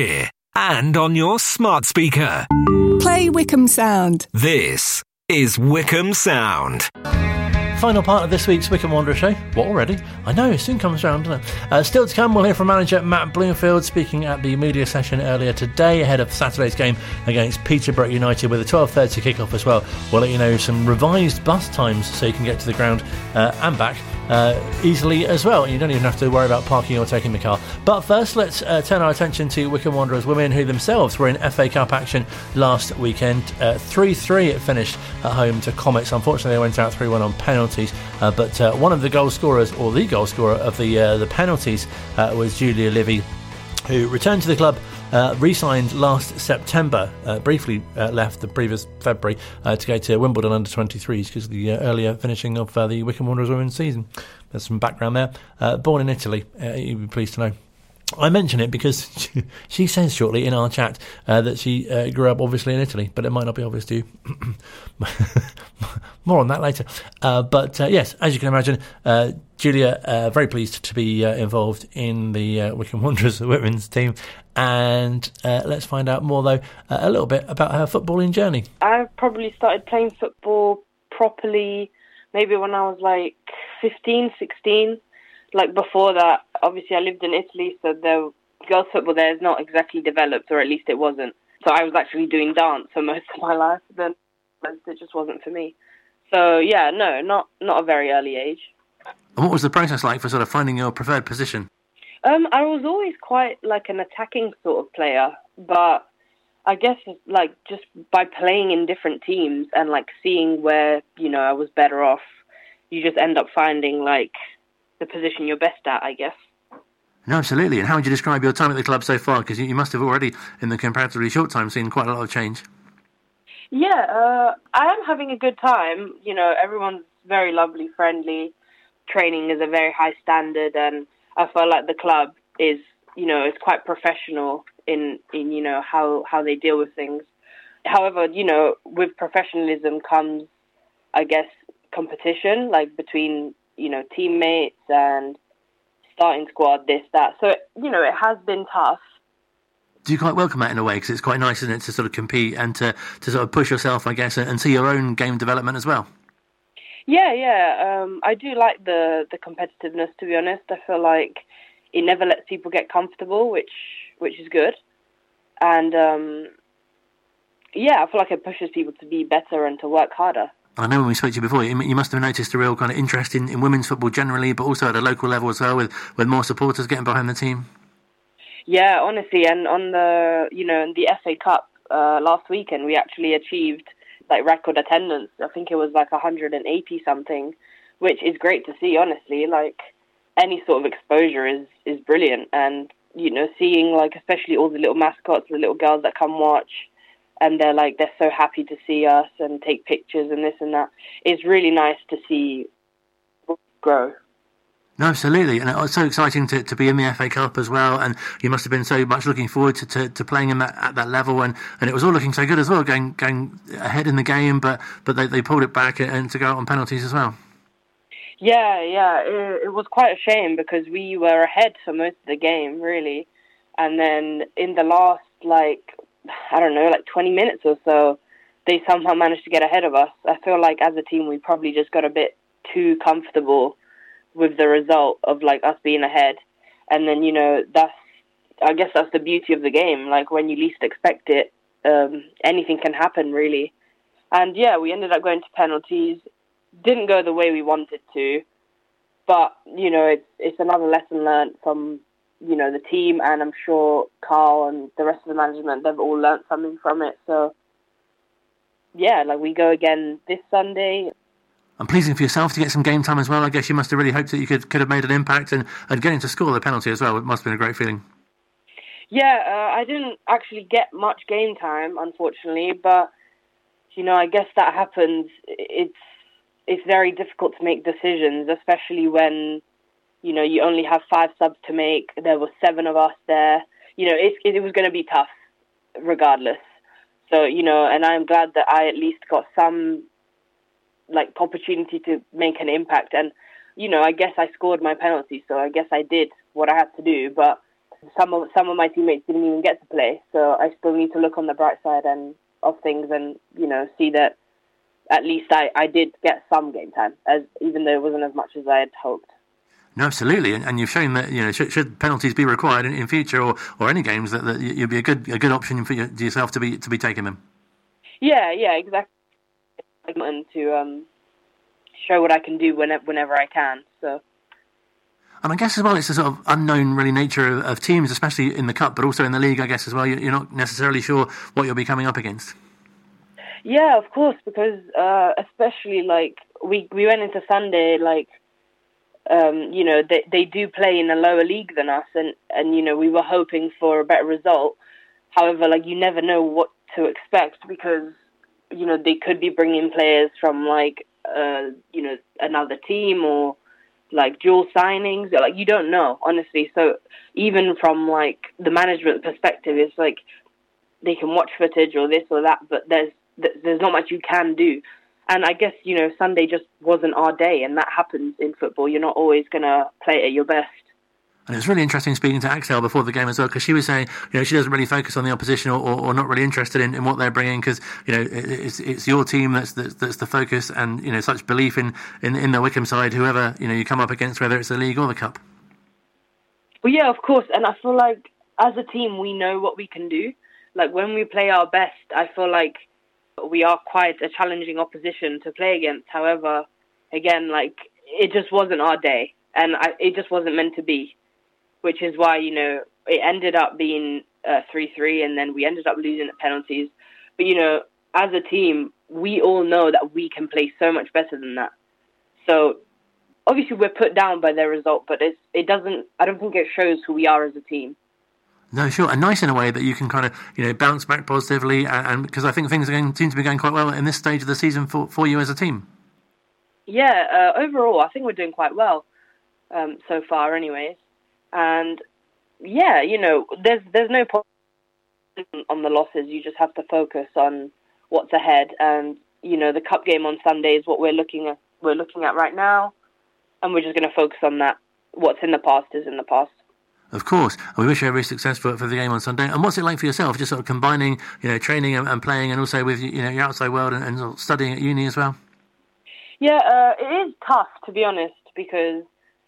and on your smart speaker. Play Wickham Sound. This is Wickham Sound. Final part of this week's Wickham Wanderers show. What, already? I know, it soon comes round, doesn't it? Still to come, we'll hear from manager Matt Bloomfield speaking at the media session earlier today ahead of Saturday's game against Peterborough United with a 12:30 kick-off as well. We'll let you know some revised bus times so you can get to the ground and back easily as well. You don't even have to worry about parking or taking the car. But first, let's turn our attention to Wickham Wanderers women, who themselves were in FA Cup action last weekend. 3-3 it finished at home to Comets. Unfortunately, they went out 3-1 on penalties. But one of the goal scorers, or the goal scorer of the penalties, was Julia Livy, who returned to the club, re-signed last September, briefly left the previous February to go to Wimbledon under-23s because of the earlier finishing of the Wickham Wanderers women's season. There's some background there. Born in Italy, you'd be pleased to know. I mention it because she says shortly in our chat that she grew up obviously in Italy, but it might not be obvious to you. More on that later. But yes, as you can imagine, Julia, very pleased to be involved in the Wickham Wanderers women's team. And let's find out more, though, a little bit about her footballing journey. I probably started playing football properly maybe when I was like 15, 16. Like before that, obviously I lived in Italy, so the girls' football there is not exactly developed, or at least it wasn't. So I was actually doing dance for most of my life, then it just wasn't for me. So yeah, no, not a very early age. And what was the process like for sort of finding your preferred position? I was always quite like an attacking sort of player, but I guess like just by playing in different teams and like seeing where, I was better off, you just end up finding like the position you're best at, I guess. No, absolutely. And how would you describe your time at the club so far? Because you must have already, in the comparatively short time, seen quite a lot of change. Yeah, I am having a good time. Everyone's very lovely, friendly. Training is a very high standard, and I feel like the club is, is quite professional in how they deal with things. However, with professionalism comes, I guess, competition, like between teammates and starting squad, this, that. So, it has been tough. Do you quite welcome that in a way? Because it's quite nice, isn't it, to sort of compete and to sort of push yourself, I guess, and see your own game development as well? Yeah. I do like the competitiveness, to be honest. I feel like it never lets people get comfortable, which is good. And, I feel like it pushes people to be better and to work harder. I know when we spoke to you before, you must have noticed a real kind of interest in women's football generally, but also at a local level as well, with more supporters getting behind the team. Yeah, honestly, and on the in the FA Cup last weekend, we actually achieved like record attendance. I think it was like 180 something, which is great to see. Honestly, like any sort of exposure is brilliant, and seeing like especially all the little mascots, the little girls that come watch. And they're so happy to see us and take pictures and this and that. It's really nice to see grow. No, absolutely. And it's so exciting to be in the FA Cup as well. And you must have been so much looking forward to playing at that level. And it was all looking so good as well, going ahead in the game. But they pulled it back and to go out on penalties as well. Yeah. It was quite a shame because we were ahead for most of the game, really. And then in the last, 20 minutes or so, they somehow managed to get ahead of us. I feel like as a team, we probably just got a bit too comfortable with the result of us being ahead. And then, that's the beauty of the game. Like when you least expect it, anything can happen really. And yeah, we ended up going to penalties. Didn't go the way we wanted to, but it's another lesson learned from the team, and I'm sure Carl and the rest of the management, they've all learnt something from it. So, yeah, we go again this Sunday. And pleasing for yourself to get some game time as well. I guess you must have really hoped that you could have made an impact, and getting to score the penalty as well, it must have been a great feeling. Yeah, I didn't actually get much game time, unfortunately, but, I guess that happens. It's very difficult to make decisions, especially when you only have 5 subs to make. There were 7 of us there. It was going to be tough regardless. So, and I'm glad that I at least got some, opportunity to make an impact. And, I guess I scored my penalty, so I guess I did what I had to do. But some of my teammates didn't even get to play. So I still need to look on the bright side of things and, see that at least I did get some game time, even though it wasn't as much as I had hoped. No, absolutely, and you've shown that should penalties be required in future or any games that you'll be a good option for yourself to be taking them. Yeah, exactly. And to show what I can do whenever I can. So. And I guess as well, it's a sort of unknown really nature of teams, especially in the cup, but also in the league. I guess as well, you're not necessarily sure what you'll be coming up against. Yeah, of course, because especially we went into Sunday they do play in a lower league than us, and we were hoping for a better result. However, you never know what to expect because they could be bringing players from another team or dual signings. You don't know, honestly. So even from the management perspective, it's they can watch footage or this or that, but there's not much you can do. And I guess, Sunday just wasn't our day, and that happens in football. You're not always going to play at your best. And it's really interesting speaking to Axel before the game as well, because she was saying, she doesn't really focus on the opposition or not really interested in what they're bringing, because, it's your team that's the focus, and, such belief in the Wycombe side, whoever, you come up against, whether it's the league or the cup. Well, yeah, of course. And I feel as a team, we know what we can do. When we play our best, I feel we are quite a challenging opposition to play against. However, again, it just wasn't our day, and it just wasn't meant to be, which is why, it ended up being 3-3, and then we ended up losing at penalties. But, as a team, we all know that we can play so much better than that. So, obviously, we're put down by their result, but I don't think it shows who we are as a team. No, sure, and nice in a way that you can kind of bounce back positively, and because I think things seem to be going quite well in this stage of the season for you as a team. Yeah, overall, I think we're doing quite well so far, anyways. And yeah, there's no point on the losses. You just have to focus on what's ahead, and the cup game on Sunday is what we're looking at right now, and we're just going to focus on that. What's in the past is in the past. Of course. We wish you every success for the game on Sunday. And what's it like for yourself, just sort of combining, training and playing, and also with, your outside world and studying at uni as well? Yeah, it is tough, to be honest, because,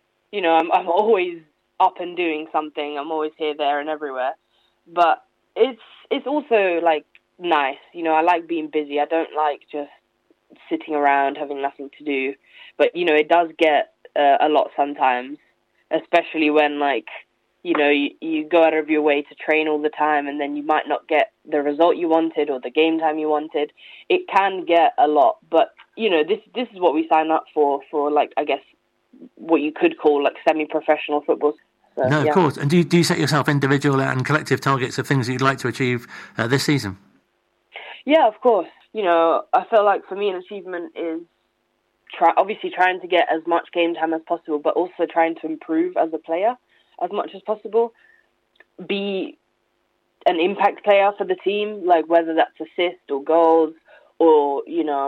I'm always up and doing something. I'm always here, there, and everywhere. But it's also, nice. I like being busy. I don't like just sitting around having nothing to do. But, it does get a lot sometimes, especially when, you go out of your way to train all the time, and then you might not get the result you wanted or the game time you wanted. It can get a lot, but this is what we sign up for I guess what you could call semi-professional football. So, no, of course. And do you set yourself individual and collective targets of things that you'd like to achieve this season? Yeah, of course. I feel for me an achievement is obviously trying to get as much game time as possible, but also trying to improve as a player as much as possible, be an impact player for the team, whether that's assist or goals or,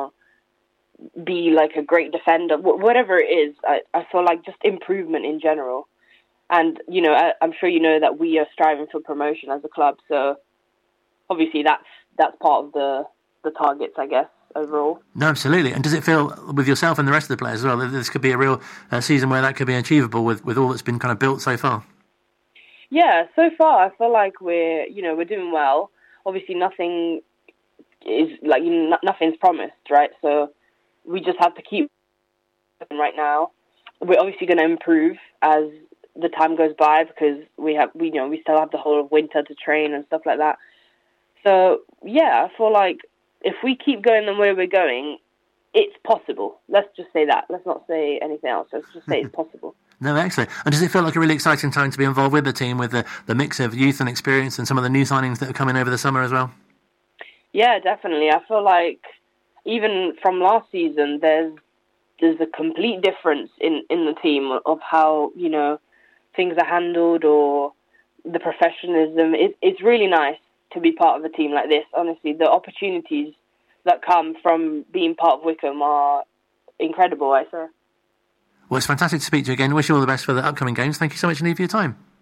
be a great defender, whatever it is. I feel just improvement in general. And, I'm sure you know that we are striving for promotion as a club. So obviously that's part of the targets, I guess, overall. No, absolutely. And does it feel with yourself and the rest of the players as well that this could be a real season where that could be achievable with all that's been kind of built so far? Yeah, so far I feel we're doing well. Obviously nothing is nothing's promised, right? So we just have to keep right now. We're obviously going to improve as the time goes by, because we still have the whole of winter to train and stuff like that. So yeah, I feel if we keep going the way we're going, it's possible. Let's just say that. Let's not say anything else. Let's just say it's possible. No, excellent. And does it feel like a really exciting time to be involved with the team, with the mix of youth and experience and some of the new signings that have come in over the summer as well? Yeah, definitely. I feel even from last season, there's a complete difference in the team of how, things are handled or the professionalism. It's really nice to be part of a team like this. Honestly, the opportunities that come from being part of Wycombe are incredible, I say. Well, it's fantastic to speak to you again. Wish you all the best for the upcoming games. Thank you so much indeed for your time.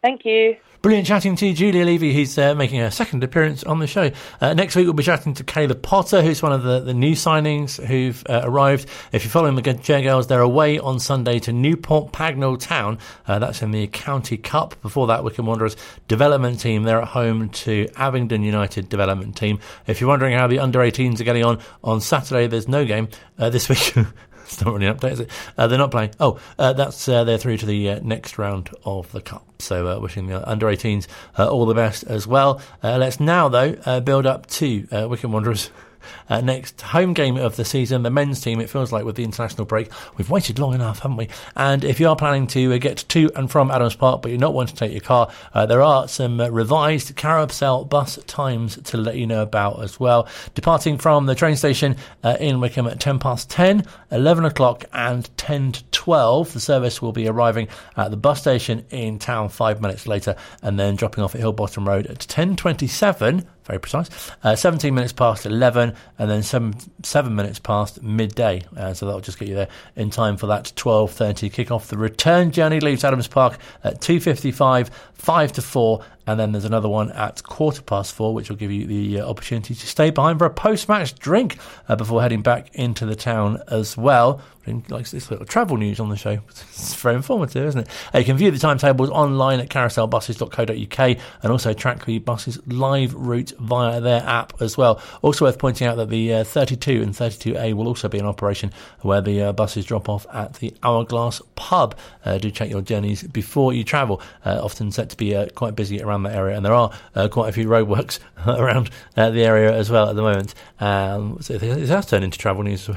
Thank you. Brilliant chatting to Julia Levy, who's making her second appearance on the show. Next week we'll be chatting to Kayla Potter, who's one of the new signings who've arrived. If you're following the Chair Girls, they're away on Sunday to Newport Pagnell Town. That's in the County Cup. Before that, Wycombe Wanderers development team, they're at home to Abingdon United development team. If you're wondering how the under-18s are getting on Saturday, there's no game this week. It's not really an update, is it? They're not playing. They're through to the next round of the Cup. So wishing the under-18s all the best as well. Let's now, though, build up to Wycombe Wanderers. Next home game of the season, the men's team. It feels like with the international break, we've waited long enough, haven't we? And if you are planning to get to and from Adams Park, but you're not wanting to take your car, there are some revised carousel bus times to let you know about as well. Departing from the train station in Wycombe at 10:10, 11 o'clock and 10 to 12. The service will be arriving at the bus station in town 5 minutes later and then dropping off at Hillbottom Road at 10:27. Very precise. 17 minutes past 11 and then 7 minutes past midday. So that'll just get you there in time for that 12:30 kick-off. The return journey leaves Adams Park at 2:55, 5 to 4. And then there's another one at 4:15, which will give you the opportunity to stay behind for a post-match drink before heading back into the town as well. Like this little travel news on the show. It's very informative, isn't it? You can view the timetables online at carouselbuses.co.uk and also track the buses' live route via their app as well. Also worth pointing out that the 32 and 32A will also be in operation where the buses drop off at the Hourglass pub. Do check your journeys before you travel. Often set to be quite busy around that area, and there are quite a few roadworks around the area as well at the moment. So it has turned into travel news.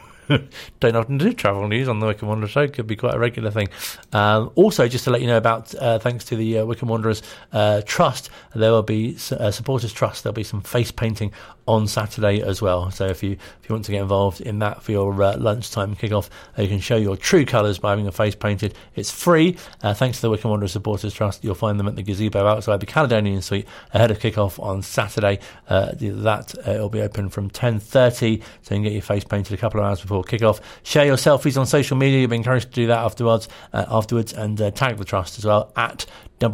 Don't often do travel news on the Wycombe Wanderers show. Could be quite a regular thing. Also, just to let you know about, thanks to the Wycombe Wanderers Trust, there will be Supporters Trust. There'll be some face painting on Saturday as well. So if you want to get involved in that for your lunchtime kickoff, you can show your true colours by having a face painted. It's free. Thanks to the Wycombe Wanderers Supporters Trust, you'll find them at the gazebo outside the Caledonian Suite ahead of kickoff on Saturday. It'll be open from 10:30, so you can get your face painted a couple of hours before kickoff. Share your selfies on social media. You'll be encouraged to do that afterwards, and tag the Trust as well at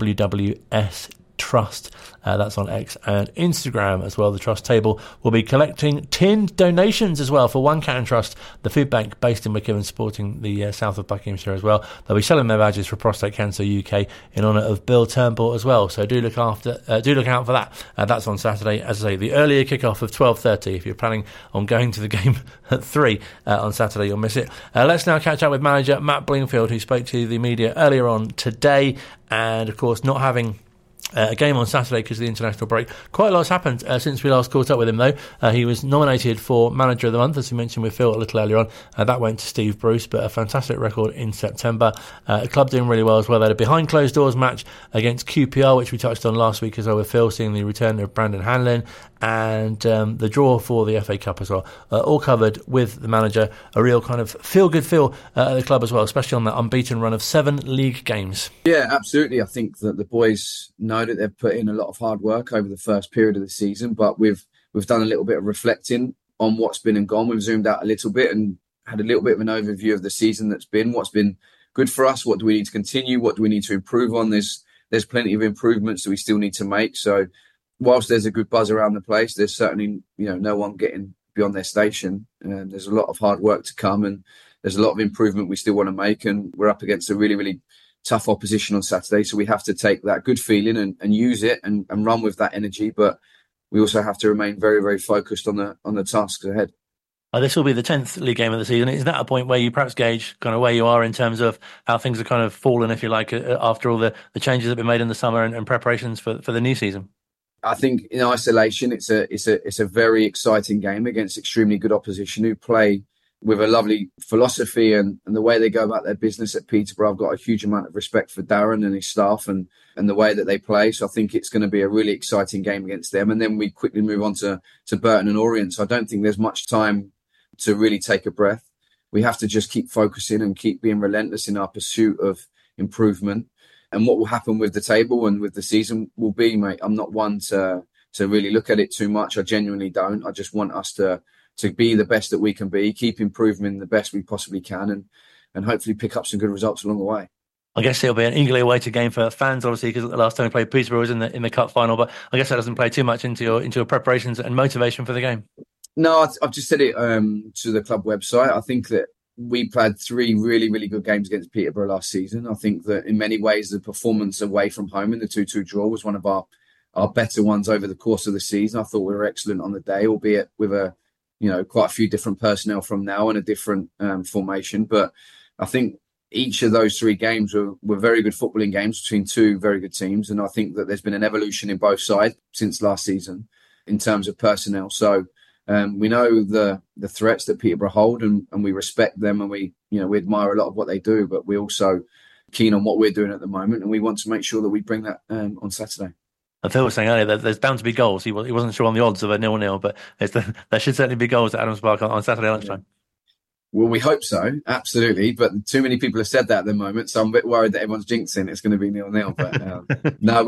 WWS Trust. That's on X and Instagram as well. The Trust table will be collecting tinned donations as well for One Can Trust, the food bank based in Wycombe and supporting the south of Buckinghamshire as well. They'll be selling their badges for Prostate Cancer UK in honour of Bill Turnbull as well. So do look out for that. That's on Saturday. As I say, the earlier kickoff of 12:30. If you're planning on going to the game at 3 on Saturday, you'll miss it. Let's now catch up with manager Matt Blingfield, who spoke to the media earlier on today, and of course not having a game on Saturday because of the international break. Quite a lot's happened since we last caught up with him, though. He was nominated for Manager of the Month, as we mentioned with Phil a little earlier on. That went to Steve Bruce, but a fantastic record in September. The club doing really well as well. They had a behind-closed-doors match against QPR, which we touched on last week as well with Phil, seeing the return of Brandon Hanlon, and the draw for the FA Cup as well. All covered with the manager. A real kind of feel-good feel at the club as well, especially on that unbeaten run of 7 league games. Yeah, absolutely. I think that the boys know that they've put in a lot of hard work over the first period of the season, but we've done a little bit of reflecting on what's been and gone. We've zoomed out a little bit and had a little bit of an overview of the season that's been, what's been good for us, what do we need to continue, what do we need to improve on. There's plenty of improvements that we still need to make. So whilst there's a good buzz around the place, there's certainly no one getting beyond their station. And there's a lot of hard work to come, and there's a lot of improvement we still want to make. And we're up against a really, really tough opposition on Saturday, so we have to take that good feeling and use it and run with that energy. But we also have to remain very, very focused on the tasks ahead. This will be the 10th league game of the season. Is that a point where you perhaps gauge kind of where you are in terms of how things have kind of fallen, if you like, after all the changes that have been made in the summer and preparations for the new season? I think in isolation, it's a very exciting game against extremely good opposition who play with a lovely philosophy and the way they go about their business at Peterborough. I've got a huge amount of respect for Darren and his staff and the way that they play. So I think it's going to be a really exciting game against them. And then we quickly move on to Burton and Orient. So I don't think there's much time to really take a breath. We have to just keep focusing and keep being relentless in our pursuit of improvement. And what will happen with the table and with the season will be, mate, I'm not one to really look at it too much. I genuinely don't. I just want us to be the best that we can be, keep improving the best we possibly can, and hopefully pick up some good results along the way. I guess it'll be an eagerly awaited game for fans, obviously, because the last time we played Peterborough was in the cup final. But I guess that doesn't play too much into your preparations and motivation for the game. No, I've just said it to the club website. I think that we played 3 really, really good games against Peterborough last season. I think that in many ways the performance away from home in the 2-2 draw was one of our better ones over the course of the season. I thought we were excellent on the day, albeit with quite a few different personnel from now and a different formation. But I think each of those 3 games were very good footballing games between 2 very good teams. And I think that there's been an evolution in both sides since last season in terms of personnel. So we know the threats that Peterborough hold and we respect them, and we admire a lot of what they do, but we're also keen on what we're doing at the moment. And we want to make sure that we bring that on Saturday. Phil was saying earlier that there's bound to be goals. He wasn't sure on the odds of a 0-0, but there should certainly be goals at Adams Park on Saturday lunchtime. Well, we hope so, absolutely. But too many people have said that at the moment, so I'm a bit worried that everyone's jinxing it's going to be 0-0. But no,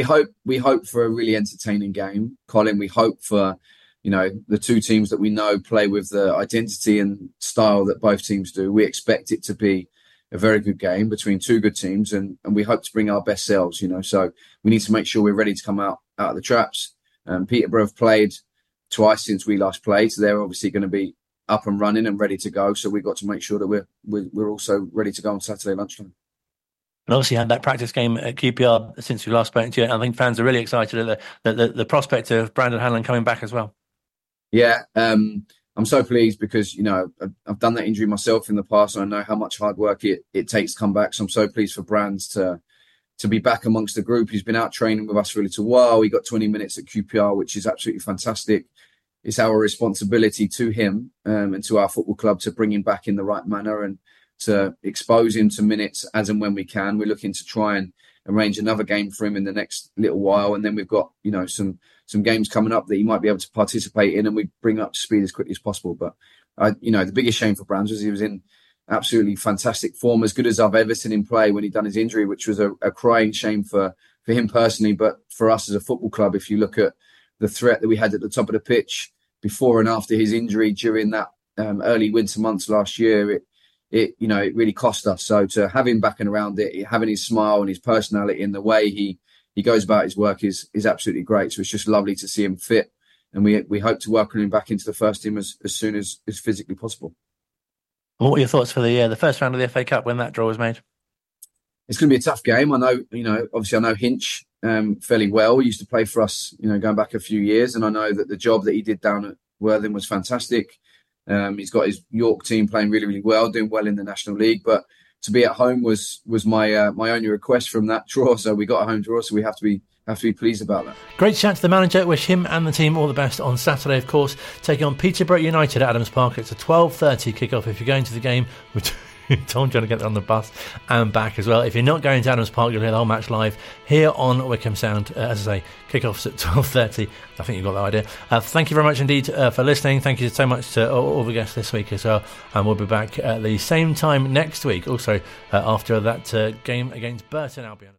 we hope for a really entertaining game, Colin. We hope for the 2 teams that we know play with the identity and style that both teams do. We expect it to be a very good game between 2 good teams, and we hope to bring our best selves. So we need to make sure we're ready to come out of the traps. Peterborough have played twice since we last played, so they're obviously going to be up and running and ready to go. So we've got to make sure that we're also ready to go on Saturday lunchtime. And obviously had that practice game at QPR since we last spoke to you. I think fans are really excited at the prospect of Brandon Hanlon coming back as well. Yeah, I'm so pleased because, I've done that injury myself in the past, and I know how much hard work it takes to come back. So I'm so pleased for Brands to be back amongst the group. He's been out training with us for a little while. He got 20 minutes at QPR, which is absolutely fantastic. It's our responsibility to him and to our football club to bring him back in the right manner and to expose him to minutes as and when we can. We're looking to try and arrange another game for him in the next little while. And then we've got, some games coming up that he might be able to participate in, and we bring up to speed as quickly as possible. But, the biggest shame for Brands was he was in absolutely fantastic form, as good as I've ever seen him play when he done his injury, which was a crying shame for him personally. But for us as a football club, if you look at the threat that we had at the top of the pitch before and after his injury during that early winter months last year, it really cost us. So to have him back and around it, having his smile and his personality and the way he goes about his work is absolutely great. So it's just lovely to see him fit, and we hope to welcome him back into the first team as soon as physically possible. What were your thoughts for the first round of the FA Cup when that draw was made? It's going to be a tough game. I know, obviously I know Hinch fairly well. He used to play for us, going back a few years, and I know that the job that he did down at Worthing was fantastic. He's got his York team playing really, really well, doing well in the National League. But to be at home was my only request from that draw. So we got a home draw, so we have to be pleased about that. Great chat to the manager. Wish him and the team all the best on Saturday, of course, taking on Peterborough United at Adams Park. It's a 12:30 kick-off. If you're going to the game, Tom trying to get on the bus and back as well. If you're not going to Adams Park, you'll hear the whole match live here on Wickham Sound. As I say, kick-offs at 12:30. I think you've got the idea. Thank you very much indeed for listening. Thank you so much to all the guests this week as well. And we'll be back at the same time next week, also after that game against Burton Albion.